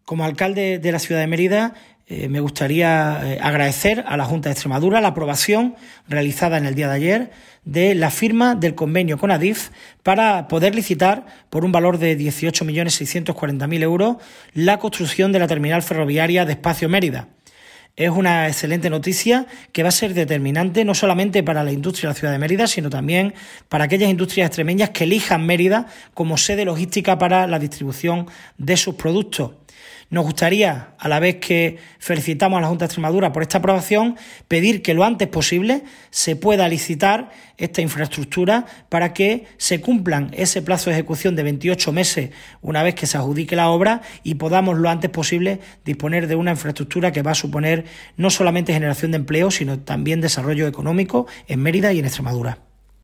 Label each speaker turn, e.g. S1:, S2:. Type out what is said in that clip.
S1: Como alcalde de la ciudad de Mérida, me gustaría agradecer a la Junta de Extremadura la aprobación realizada en el día de ayer de la firma del convenio con Adif para poder licitar por un valor de 18.640.000 euros la construcción de la terminal ferroviaria de Espacio Mérida. Es una excelente noticia que va a ser determinante no solamente para la industria de la ciudad de Mérida, sino también para aquellas industrias extremeñas que elijan Mérida como sede logística para la distribución de sus productos. Nos gustaría, a la vez que felicitamos a la Junta de Extremadura por esta aprobación, pedir que lo antes posible se pueda licitar esta infraestructura para que se cumplan ese plazo de ejecución de 28 meses una vez que se adjudique la obra y podamos lo antes posible disponer de una infraestructura que va a suponer no solamente generación de empleo, sino también desarrollo económico en Mérida y en Extremadura.